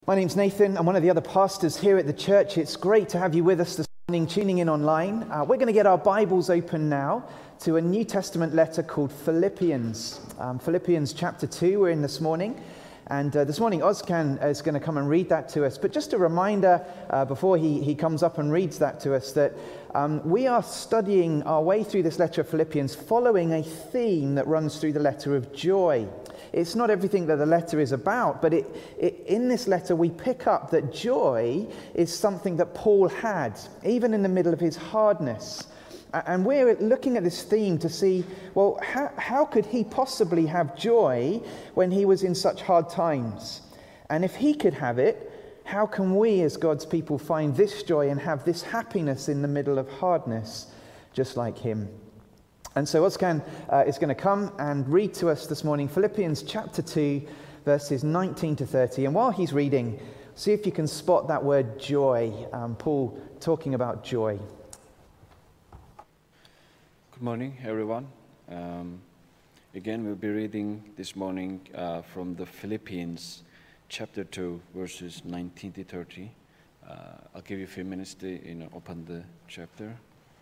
My name's Nathan. I'm one of the other pastors here at the church. It's great to have you with us this morning, tuning in online. We're going to get our Bibles open now to a New Testament letter called Philippians. Philippians chapter 2 we're in this morning. And this morning Ozcan is going to come and read that to us. But just a reminder before he comes up and reads that to us that we are studying our way through this letter of Philippians following a theme that runs through the letter of joy. It's not everything that the letter is about, but in this letter we pick up that joy is something that Paul had, even in the middle of his hardness. And we're looking at this theme to see, well, how could he possibly have joy when he was in such hard times? And if he could have it, how can we as God's people find this joy and have this happiness in the middle of hardness, just like him? And so Ozcan is going to come and read to us this morning Philippians chapter 2, verses 19 to 30. And while he's reading, see if you can spot that word joy. Paul talking about joy. Good morning, everyone. Again, we'll be reading this morning from the Philippians chapter 2, verses 19 to 30. I'll give you a few minutes to open the chapter.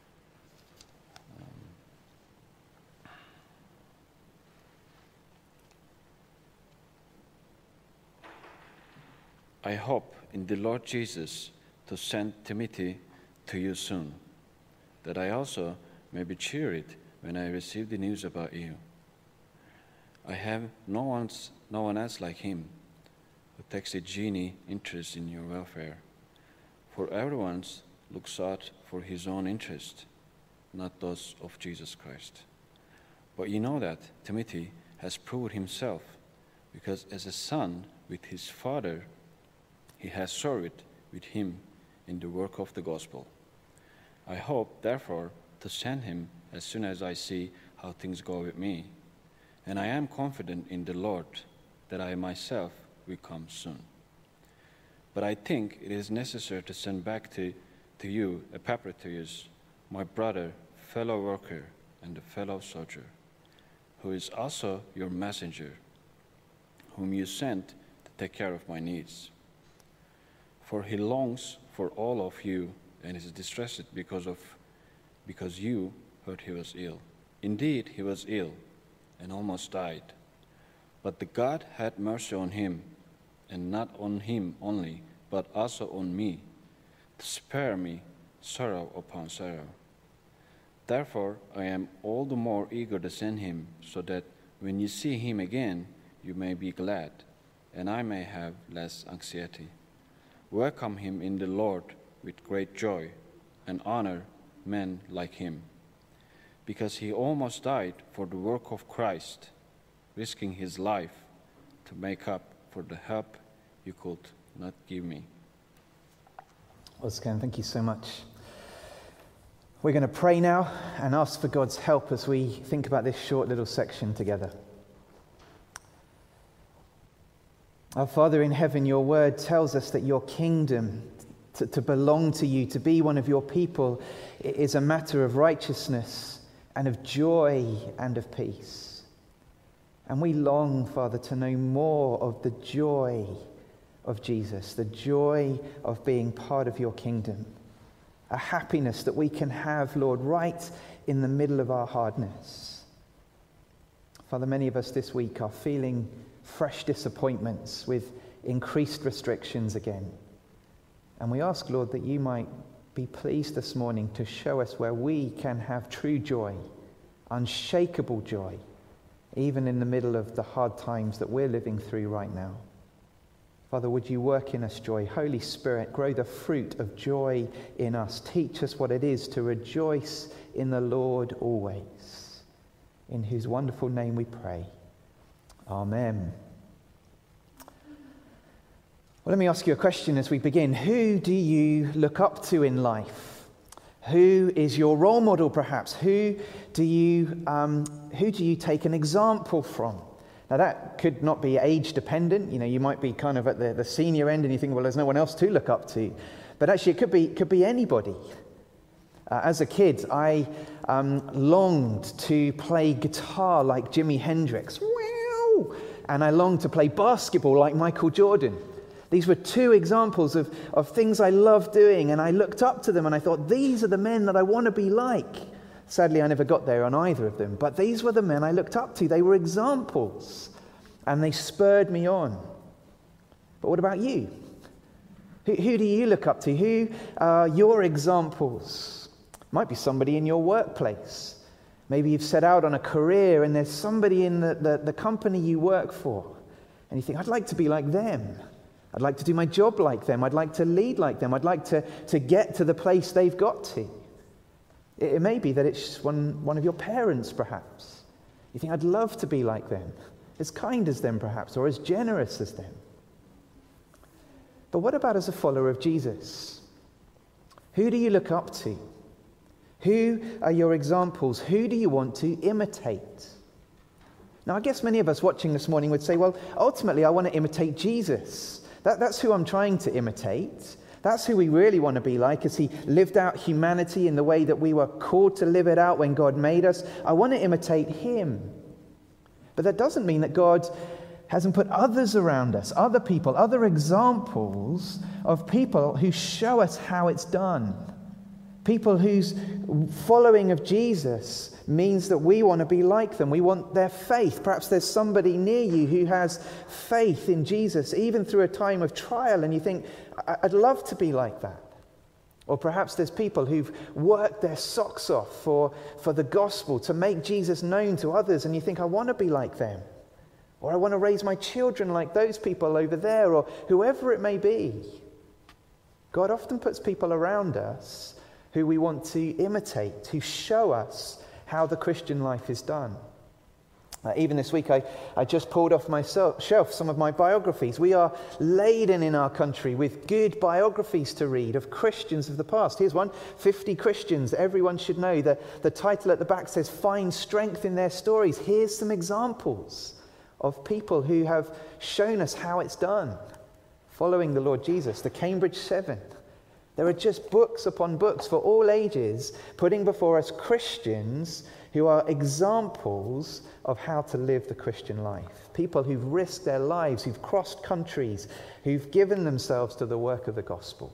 I hope in the Lord Jesus to send Timothy to you soon, that I also may be cheered when I receive the news about you. I have no one else like him who takes a genuine interest in your welfare. For everyone looks out for his own interest, not those of Jesus Christ. But you know that Timothy has proved himself, because as a son with his father, he has served with him in the work of the gospel. I hope, therefore, to send him as soon as I see how things go with me. And I am confident in the Lord that I myself will come soon. But I think it is necessary to send back to you Epaphroditus, my brother, fellow worker, and a fellow soldier, who is also your messenger, whom you sent to take care of my needs. For he longs for all of you and is distressed because you heard he was ill. Indeed, he was ill and almost died. But the God had mercy on him, and not on him only, but also on me, to spare me sorrow upon sorrow. Therefore, I am all the more eager to send him, so that when you see him again, you may be glad, and I may have less anxiety. Welcome him in the Lord with great joy, and honor men like him, because he almost died for the work of Christ, risking his life to make up for the help you could not give me. Ozcan, thank you so much. We're going to pray now and ask for God's help as we think about this short little section together. Our Father in heaven, your word tells us that your kingdom, to belong to you, to be one of your people, is a matter of righteousness and of joy and of peace. And we long, Father, to know more of the joy of Jesus, the joy of being part of your kingdom, a happiness that we can have, Lord, right in the middle of our hardness. Father, many of us this week are feeling fresh disappointments with increased restrictions again. And we ask, Lord, that you might be pleased this morning to show us where we can have true joy, unshakable joy, even in the middle of the hard times that we're living through right now. Father, would you work in us joy? Holy Spirit, grow the fruit of joy in us. Teach us what it is to rejoice in the Lord always. In whose wonderful name we pray. Amen. Well, let me ask you a question as we begin. Who do you look up to in life? Who is your role model, perhaps? Who do you take an example from? Now, that could not be age dependent. You might be kind of at the senior end and you think, well, there's no one else to look up to. But actually, it could be anybody. As a kid, I longed to play guitar like Jimi Hendrix. And I longed to play basketball like Michael Jordan. These were two examples of things I loved doing, and I looked up to them and I thought, these are the men that I want to be like. Sadly, I never got there on either of them, but these were the men I looked up to. They were examples, and they spurred me on. But what about you? Who do you look up to? Who are your examples? Might be somebody in your workplace. Maybe you've set out on a career and there's somebody in the company you work for. And you think, I'd like to be like them. I'd like to do my job like them. I'd like to lead like them. I'd like to get to the place they've got to. It may be that it's one of your parents, perhaps. You think, I'd love to be like them. As kind as them, perhaps, or as generous as them. But what about as a follower of Jesus? Who do you look up to? Who are your examples? Who do you want to imitate? Now, I guess many of us watching this morning would say, well, ultimately, I want to imitate Jesus. That's who I'm trying to imitate. That's who we really want to be like, as he lived out humanity in the way that we were called to live it out when God made us. I want to imitate him. But that doesn't mean that God hasn't put others around us, other people, other examples of people who show us how it's done. People whose following of Jesus means that we want to be like them. We want their faith. Perhaps there's somebody near you who has faith in Jesus, even through a time of trial, and you think, I'd love to be like that. Or perhaps there's people who've worked their socks off for the gospel, to make Jesus known to others, and you think, I want to be like them. Or I want to raise my children like those people over there, or whoever it may be. God often puts people around us who we want to imitate, who show us how the Christian life is done. Even this week, I just pulled off my shelf some of my biographies. We are laden in our country with good biographies to read of Christians of the past. Here's one, 50 Christians everyone should know. The title at the back says, Find Strength in Their Stories. Here's some examples of people who have shown us how it's done, following the Lord Jesus. The Cambridge 7. There are just books upon books for all ages, putting before us Christians who are examples of how to live the Christian life. People who've risked their lives, who've crossed countries, who've given themselves to the work of the gospel.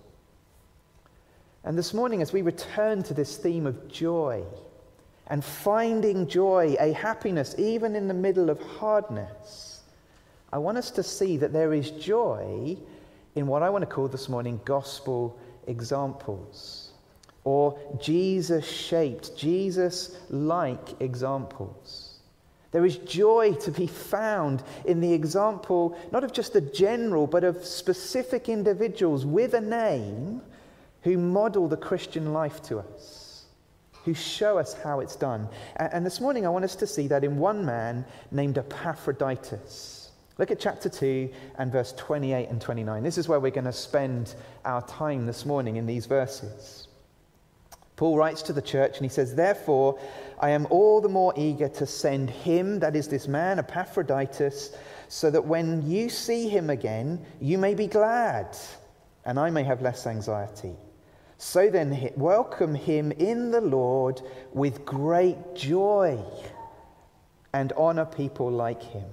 And this morning, as we return to this theme of joy, and finding joy, a happiness even in the middle of hardness, I want us to see that there is joy in what I want to call this morning gospel examples, or Jesus-shaped, Jesus-like examples. There is joy to be found in the example, not of just the general, but of specific individuals with a name who model the Christian life to us, who show us how it's done. And this morning I want us to see that in one man named Epaphroditus. Look at chapter 2 and verse 28 and 29. This is where we're going to spend our time this morning in these verses. Paul writes to the church and he says, Therefore, I am all the more eager to send him, that is this man, Epaphroditus, so that when you see him again, you may be glad, and I may have less anxiety. So then, welcome him in the Lord with great joy and honor people like him.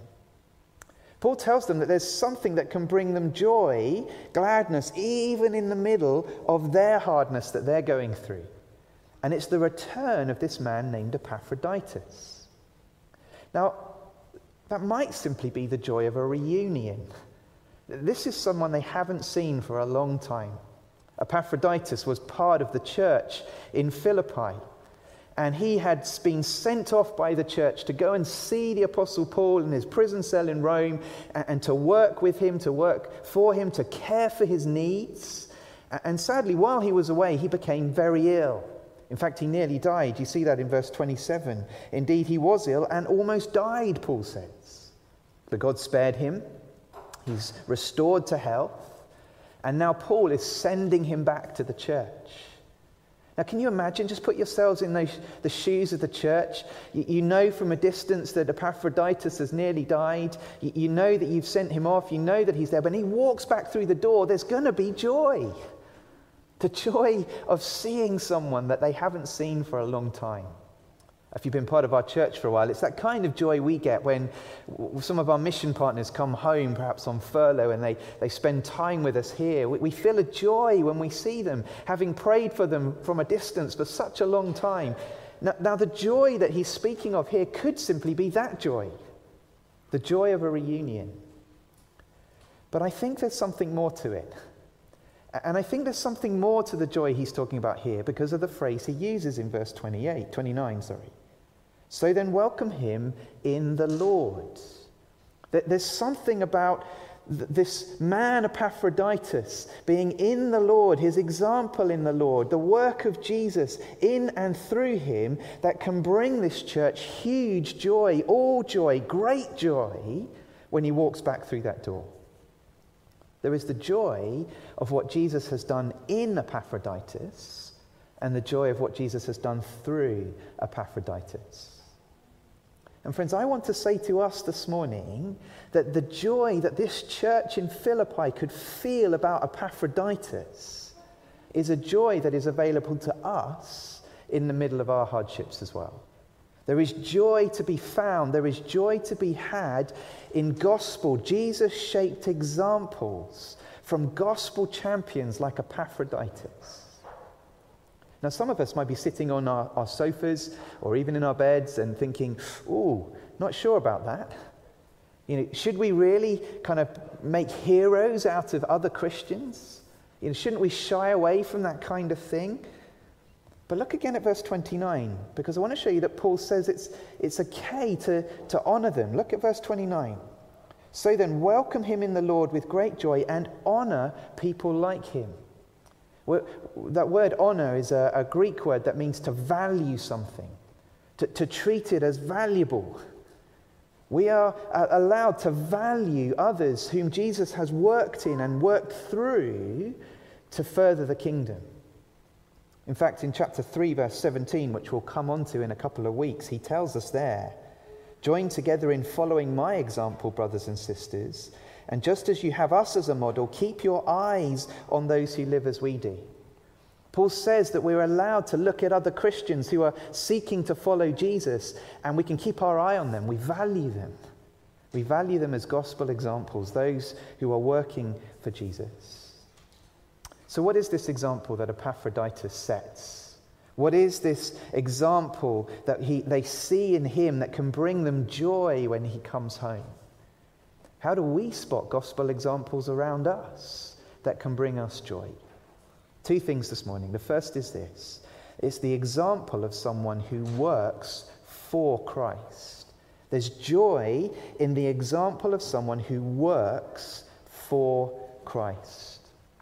Paul tells them that there's something that can bring them joy, gladness, even in the middle of their hardness that they're going through. And it's the return of this man named Epaphroditus. Now, that might simply be the joy of a reunion. This is someone they haven't seen for a long time. Epaphroditus was part of the church in Philippi. And he had been sent off by the church to go and see the Apostle Paul in his prison cell in Rome and to work with him, to work for him, to care for his needs. And sadly, while he was away, he became very ill. In fact, he nearly died. You see that in verse 27. Indeed, he was ill and almost died, Paul says. But God spared him. He's restored to health. And now Paul is sending him back to the church. Now, can you imagine? Just put yourselves in the shoes of the church. You know from a distance that Epaphroditus has nearly died. You know that you've sent him off. You know that he's there. But when he walks back through the door, there's going to be joy. The joy of seeing someone that they haven't seen for a long time. If you've been part of our church for a while, it's that kind of joy we get when some of our mission partners come home, perhaps on furlough, and they spend time with us here. We feel a joy when we see them, having prayed for them from a distance for such a long time. Now, the joy that he's speaking of here could simply be that joy, the joy of a reunion. But I think there's something more to it. And I think there's something more to the joy he's talking about here because of the phrase he uses in verse 29. So then welcome him in the Lord. There's something about this man Epaphroditus being in the Lord, his example in the Lord, the work of Jesus in and through him that can bring this church huge joy, all joy, great joy when he walks back through that door. There is the joy of what Jesus has done in Epaphroditus and the joy of what Jesus has done through Epaphroditus. And friends, I want to say to us this morning that the joy that this church in Philippi could feel about Epaphroditus is a joy that is available to us in the middle of our hardships as well. There is joy to be found, there is joy to be had in gospel, Jesus-shaped examples from gospel champions like Epaphroditus. Now, some of us might be sitting on our sofas or even in our beds and thinking, ooh, not sure about that. Should we really kind of make heroes out of other Christians? Shouldn't we shy away from that kind of thing? But look again at verse 29, because I want to show you that Paul says it's okay to honor them. Look at verse 29. So then welcome him in the Lord with great joy and honor people like him. Well, that word honor is a Greek word that means to value something, to treat it as valuable. We are allowed to value others whom Jesus has worked in and worked through to further the kingdom. In fact, in chapter 3, verse 17, which we'll come on to in a couple of weeks, he tells us there, "Join together in following my example, brothers and sisters, and just as you have us as a model, keep your eyes on those who live as we do." Paul says that we're allowed to look at other Christians who are seeking to follow Jesus, and we can keep our eye on them. We value them. We value them as gospel examples, those who are working for Jesus. So what is this example that Epaphroditus sets? What is this example that they see in him that can bring them joy when he comes home? How do we spot gospel examples around us that can bring us joy? Two things this morning. The first is this. It's the example of someone who works for Christ. There's joy in the example of someone who works for Christ.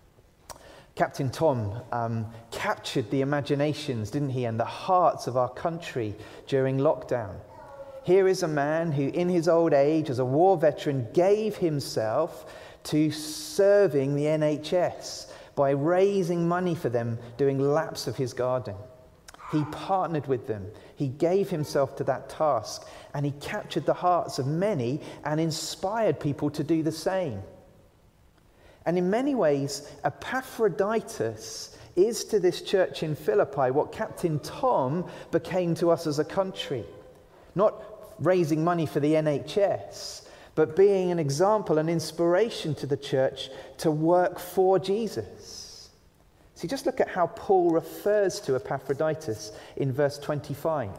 Captain Tom captured the imaginations, didn't he, and the hearts of our country during lockdown. Here is a man who, in his old age, as a war veteran, gave himself to serving the NHS by raising money for them, doing laps of his garden. He partnered with them. He gave himself to that task, and he captured the hearts of many and inspired people to do the same. And in many ways, Epaphroditus is to this church in Philippi what Captain Tom became to us as a country. Not raising money for the NHS, but being an example, an inspiration to the church to work for Jesus. See, just look at how Paul refers to Epaphroditus in verse 25.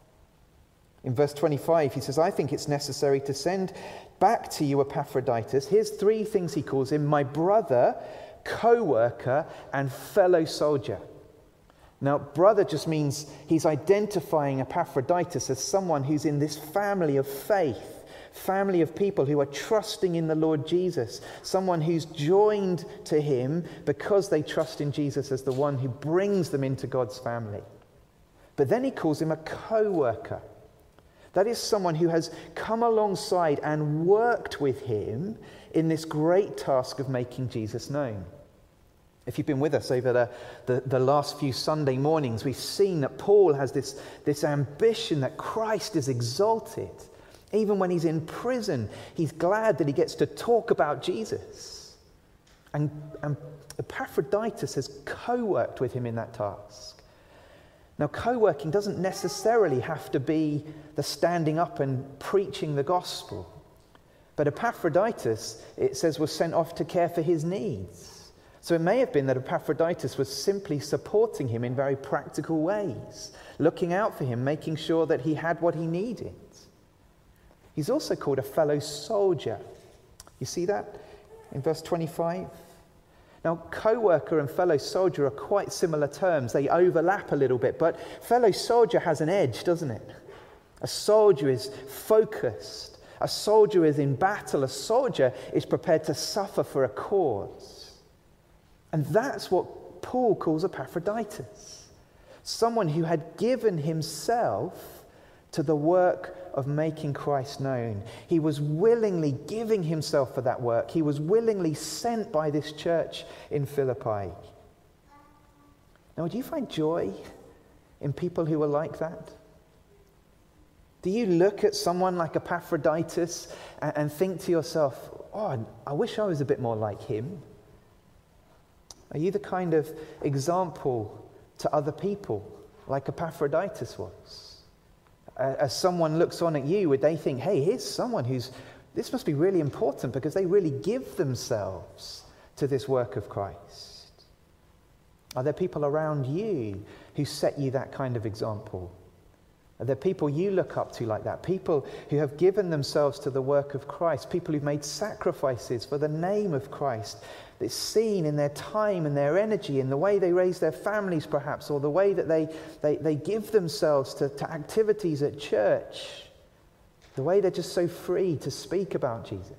In verse 25, he says, "I think it's necessary to send back to you Epaphroditus." Here's three things he calls him: my brother, co-worker, and fellow soldier. Now, brother just means he's identifying Epaphroditus as someone who's in this family of faith, family of people who are trusting in the Lord Jesus, someone who's joined to him because they trust in Jesus as the one who brings them into God's family. But then he calls him a co-worker. That is someone who has come alongside and worked with him in this great task of making Jesus known. If you've been with us over the last few Sunday mornings, we've seen that Paul has this ambition that Christ is exalted. Even when he's in prison, he's glad that he gets to talk about Jesus. And Epaphroditus has co-worked with him in that task. Now, co-working doesn't necessarily have to be the standing up and preaching the gospel. But Epaphroditus, it says, was sent off to care for his needs. So it may have been that Epaphroditus was simply supporting him in very practical ways, looking out for him, making sure that he had what he needed. He's also called a fellow soldier. You see that in verse 25? Now, co-worker and fellow soldier are quite similar terms. They overlap a little bit, but fellow soldier has an edge, doesn't it? A soldier is focused. A soldier is in battle. A soldier is prepared to suffer for a cause. And that's what Paul calls Epaphroditus. Someone who had given himself to the work of making Christ known. He was willingly giving himself for that work. He was willingly sent by this church in Philippi. Now, do you find joy in people who are like that? Do you look at someone like Epaphroditus and think to yourself, oh, I wish I was a bit more like him? Are you the kind of example to other people like Epaphroditus was? As someone looks on at you, would they think, hey, here's someone this must be really important because they really give themselves to this work of Christ? Are there people around you who set you that kind of example? Are there people you look up to like that? People who have given themselves to the work of Christ, people who've made sacrifices for the name of Christ. It's seen in their time and their energy, in the way they raise their families perhaps, or the way that they give themselves to activities at church, the way they're just so free to speak about Jesus.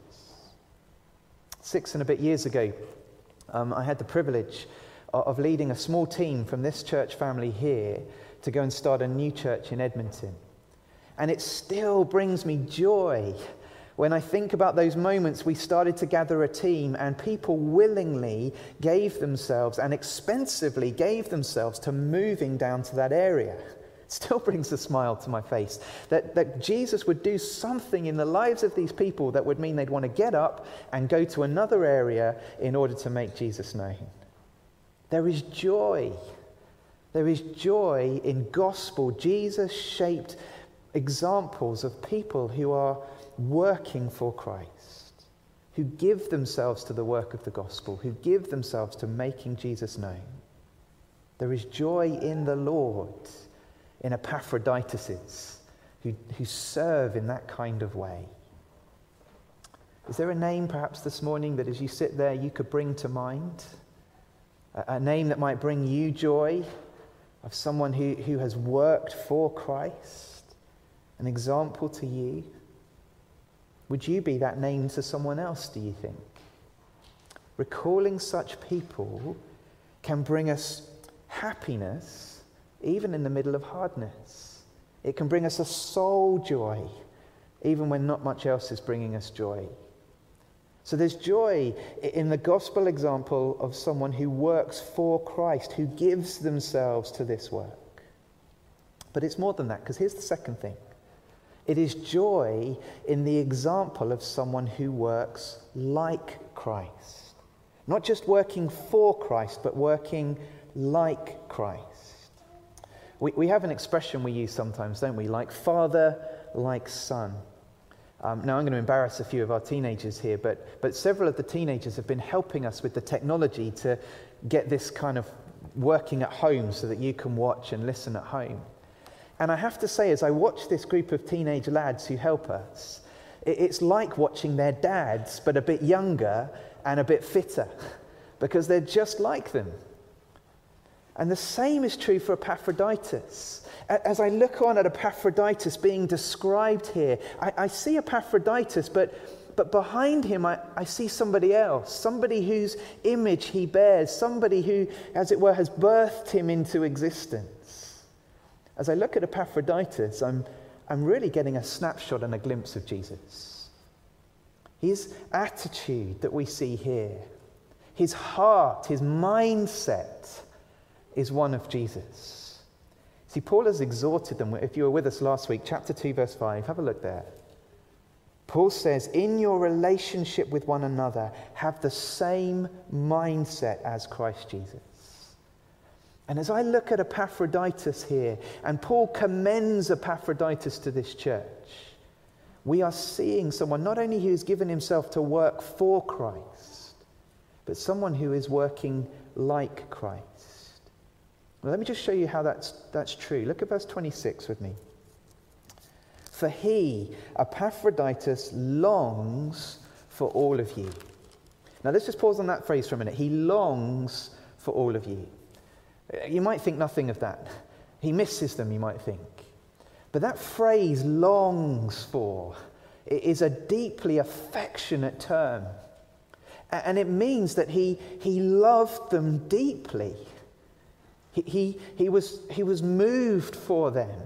6 and a bit years ago, I had the privilege of leading a small team from this church family here to go and start a new church in Edmonton. And it still brings me joy when I think about those moments we started to gather a team and people willingly gave themselves and expensively gave themselves to moving down to that area. It still brings a smile to my face that Jesus would do something in the lives of these people that would mean they'd want to get up and go to another area in order to make Jesus known. There is joy. There is joy in gospel, Jesus-shaped examples of people who are working for Christ, who give themselves to the work of the gospel, who give themselves to making Jesus known. There is joy in the Lord, in Epaphroditus, who serve in that kind of way. Is there a name perhaps this morning that as you sit there you could bring to mind? A name that might bring you joy, of someone who has worked for Christ, an example to you? Would you be that name to someone else, do you think? Recalling such people can bring us happiness even in the middle of hardness. It can bring us a soul joy even when not much else is bringing us joy. So there's joy in the gospel example of someone who works for Christ, who gives themselves to this work. But it's more than that, because here's the second thing. It is joy in the example of someone who works like Christ. Not just working for Christ, but working like Christ. We have an expression we use sometimes, don't we? Like father, like son. Now I'm going to embarrass a few of our teenagers here, but several of the teenagers have been helping us with the technology to get this kind of working at home so that you can watch and listen at home. And I have to say, as I watch this group of teenage lads who help us, it's like watching their dads, but a bit younger and a bit fitter, because they're just like them. And the same is true for Epaphroditus. As I look on at Epaphroditus being described here, I see Epaphroditus, but behind him I see somebody else, somebody whose image he bears, somebody who, as it were, has birthed him into existence. As I look at Epaphroditus, I'm really getting a snapshot and a glimpse of Jesus. His attitude that we see here, his heart, his mindset is one of Jesus. See, Paul has exhorted them. If you were with us last week, chapter 2, verse 5, have a look there. Paul says, in your relationship with one another, have the same mindset as Christ Jesus. And as I look at Epaphroditus here, and Paul commends Epaphroditus to this church, we are seeing someone not only who has given himself to work for Christ, but someone who is working like Christ. Well, let me just show you how that's true. Look at verse 26 with me. For he, Epaphroditus, longs for all of you. Now let's just pause on that phrase for a minute. He longs for all of you. You might think nothing of that. He misses them, you might think. But that phrase, longs for, is a deeply affectionate term. And it means that he loved them deeply. He was moved for them.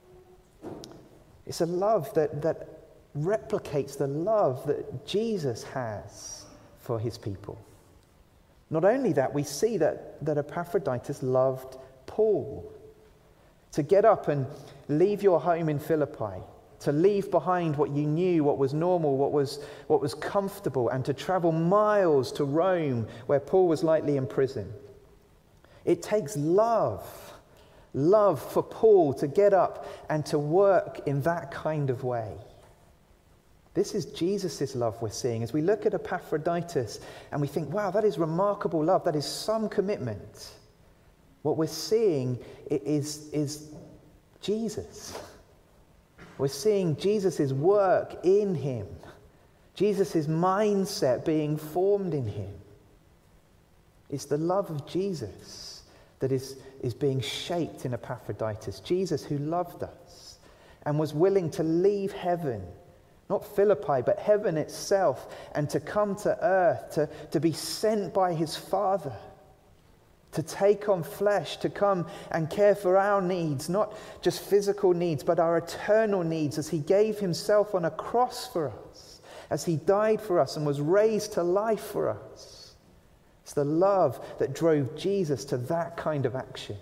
It's a love that replicates the love that Jesus has for his people. Not only that, we see that Epaphroditus loved Paul. To get up and leave your home in Philippi, to leave behind what you knew, what was normal, what was comfortable, and to travel miles to Rome, where Paul was likely in prison. It takes love for Paul to get up and to work in that kind of way. This is Jesus' love we're seeing as we look at Epaphroditus and we think, wow, that is remarkable love. That is some commitment. What we're seeing is Jesus. We're seeing Jesus' work in him. Jesus' mindset being formed in him. It's the love of Jesus that is being shaped in Epaphroditus. Jesus who loved us and was willing to leave heaven, not Philippi, but heaven itself, and to come to earth, to be sent by his Father, to take on flesh, to come and care for our needs, not just physical needs, but our eternal needs, as he gave himself on a cross for us, as he died for us and was raised to life for us. It's the love that drove Jesus to that kind of action.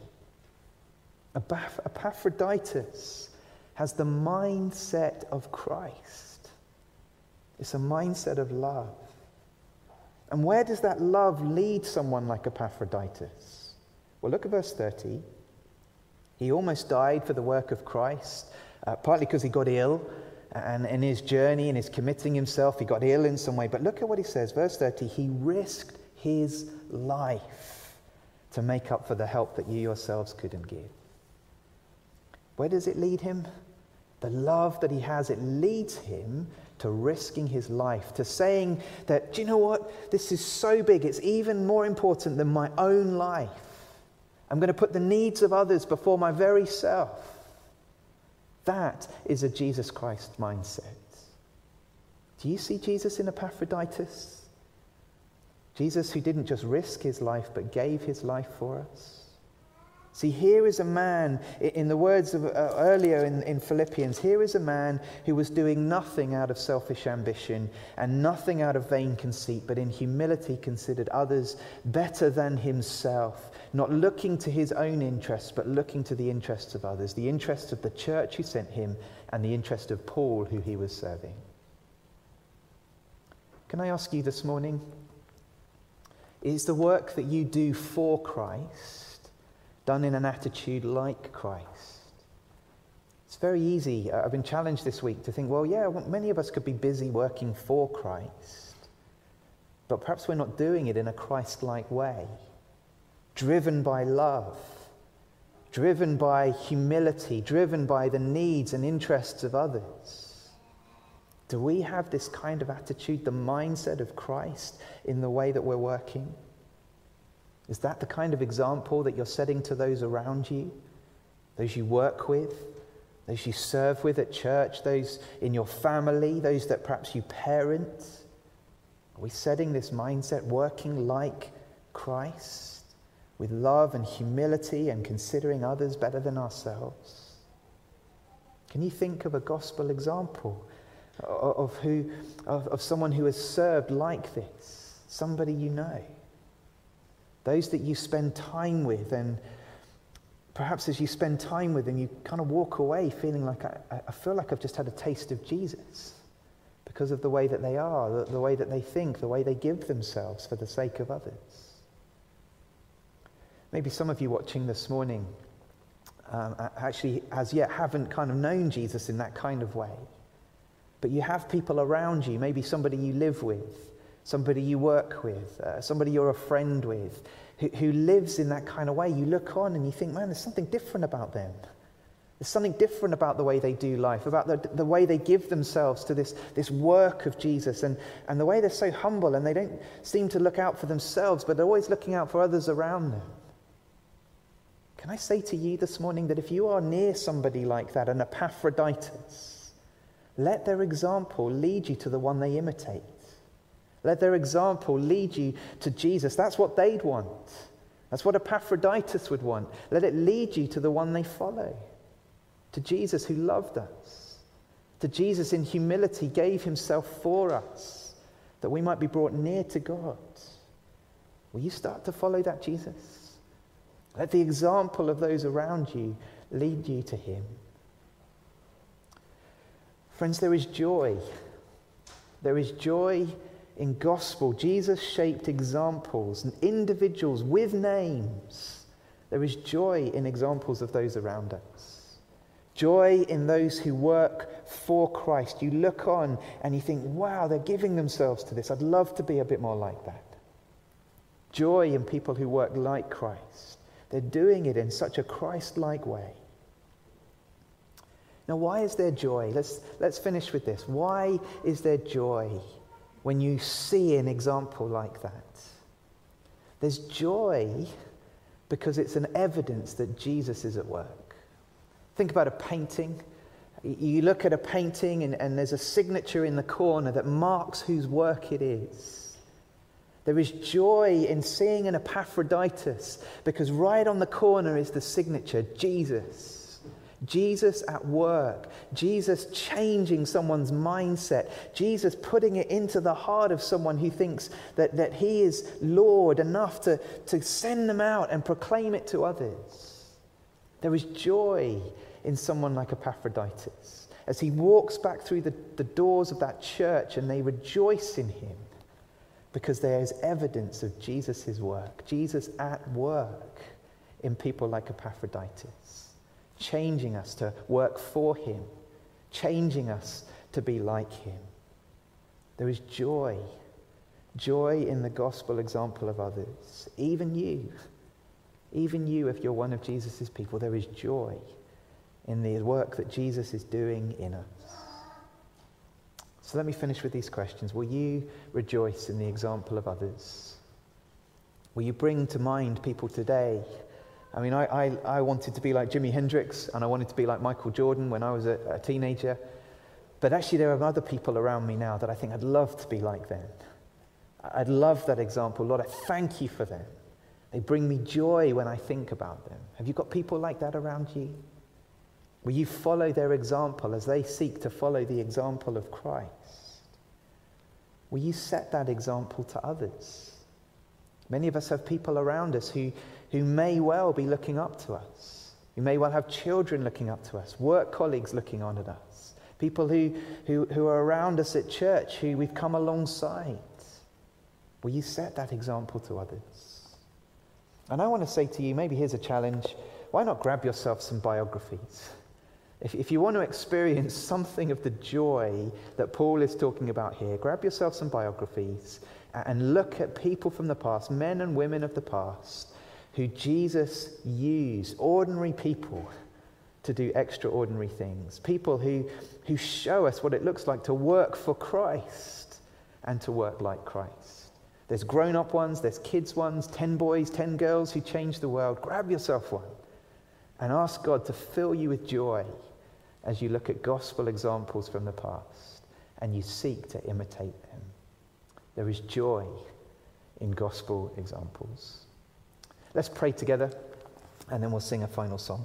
Epaphroditus has the mindset of Christ. It's a mindset of love. And where does that love lead someone like Epaphroditus? Well, look at verse 30. He almost died for the work of Christ, partly because he got ill, and in his journey, in his committing himself, he got ill in some way. But look at what he says, verse 30. He risked his life to make up for the help that you yourselves couldn't give. Where does it lead him? The love that he has, it leads him to risking his life, to saying that, do you know what? This is so big, it's even more important than my own life. I'm going to put the needs of others before my very self. That is a Jesus Christ mindset. Do you see Jesus in Epaphroditus? Jesus who didn't just risk his life, but gave his life for us. See, here is a man, in the words of earlier in Philippians, here is a man who was doing nothing out of selfish ambition and nothing out of vain conceit, but in humility considered others better than himself, not looking to his own interests, but looking to the interests of others, the interests of the church who sent him and the interest of Paul who he was serving. Can I ask you this morning, is the work that you do for Christ done in an attitude like Christ? It's very easy. I've been challenged this week to think, well, yeah, many of us could be busy working for Christ, but perhaps we're not doing it in a Christ-like way, driven by love, driven by humility, driven by the needs and interests of others. Do we have this kind of attitude, the mindset of Christ in the way that we're working? Is that the kind of example that you're setting to those around you, those you work with, those you serve with at church, those in your family, those that perhaps you parent? Are we setting this mindset, working like Christ, with love and humility and considering others better than ourselves? Can you think of a gospel example of someone who has served like this, somebody you know? Those that you spend time with, and perhaps as you spend time with them, you kind of walk away feeling like, I feel like I've just had a taste of Jesus because of the way that they are, the way that they think, the way they give themselves for the sake of others. Maybe some of you watching this morning actually as yet haven't kind of known Jesus in that kind of way. But you have people around you, maybe somebody you live with, somebody you work with, somebody you're a friend with, who lives in that kind of way. You look on and you think, man, there's something different about them. There's something different about the way they do life, about the way they give themselves to this work of Jesus, and the way they're so humble, and they don't seem to look out for themselves, but they're always looking out for others around them. Can I say to you this morning that if you are near somebody like that, an Epaphroditus, let their example lead you to the one they imitate. Let their example lead you to Jesus. That's what they'd want. That's what Epaphroditus would want. Let it lead you to the one they follow. To Jesus who loved us. To Jesus in humility gave himself for us, that we might be brought near to God. Will you start to follow that Jesus? Let the example of those around you lead you to him. Friends, there is joy. There is joy in gospel, Jesus-shaped examples and individuals with names. There is joy in examples of those around us. Joy in those who work for Christ. You look on and you think, wow, they're giving themselves to this. I'd love to be a bit more like that. Joy in people who work like Christ. They're doing it in such a Christ-like way. Now, why is there joy? Let's finish with this. Why is there joy when you see an example like that? There's joy because it's an evidence that Jesus is at work. Think about a painting. You look at a painting and there's a signature in the corner that marks whose work it is. There is joy in seeing an Epaphroditus because right on the corner is the signature, Jesus. Jesus at work. Jesus changing someone's mindset. Jesus putting it into the heart of someone who thinks that he is Lord enough to send them out and proclaim it to others. There is joy in someone like Epaphroditus as he walks back through the doors of that church and they rejoice in him. Because there is evidence of Jesus' work. Jesus at work in people like Epaphroditus. Changing us to work for him. Changing us to be like him. There is joy. Joy in the gospel example of others. Even you, if you're one of Jesus' people, there is joy in the work that Jesus is doing in us. So let me finish with these questions. Will you rejoice in the example of others? Will you bring to mind people today? I mean, I wanted to be like Jimi Hendrix, and I wanted to be like Michael Jordan when I was a teenager. But actually there are other people around me now that I think I'd love to be like them. I'd love that example. Lord, I thank you for them. They bring me joy when I think about them. Have you got people like that around you? Will you follow their example as they seek to follow the example of Christ? Will you set that example to others? Many of us have people around us who may well be looking up to us. You may well have children looking up to us, work colleagues looking on at us, people who are around us at church who we've come alongside. Will you set that example to others? And I want to say to you, maybe here's a challenge. Why not grab yourself some biographies? If you want to experience something of the joy that Paul is talking about here, grab yourself some biographies and look at people from the past, men and women of the past, who Jesus used, ordinary people, to do extraordinary things. People who show us what it looks like to work for Christ and to work like Christ. There's grown-up ones, there's kids ones, 10 boys, 10 girls who changed the world. Grab yourself one and ask God to fill you with joy as you look at gospel examples from the past and you seek to imitate them. There is joy in gospel examples. Let's pray together and then we'll sing a final song.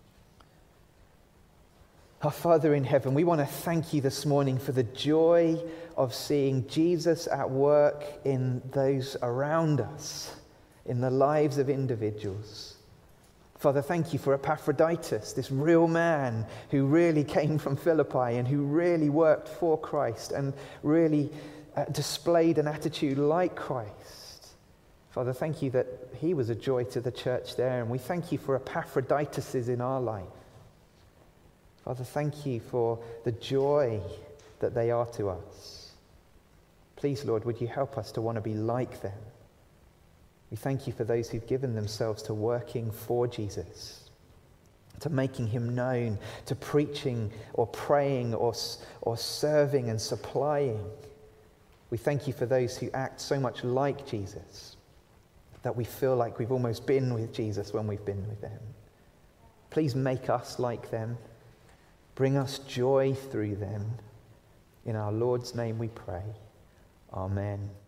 Our Father in heaven, we want to thank you this morning for the joy of seeing Jesus at work in those around us, in the lives of individuals. Father, thank you for Epaphroditus, this real man who really came from Philippi and who really worked for Christ and really displayed an attitude like Christ. Father, thank you that he was a joy to the church there, and we thank you for Epaphroditus in our life. Father, thank you for the joy that they are to us. Please, Lord, would you help us to want to be like them? We thank you for those who've given themselves to working for Jesus, to making him known, to preaching or praying or serving and supplying. We thank you for those who act so much like Jesus that we feel like we've almost been with Jesus when we've been with them. Please make us like them. Bring us joy through them. In our Lord's name we pray. Amen.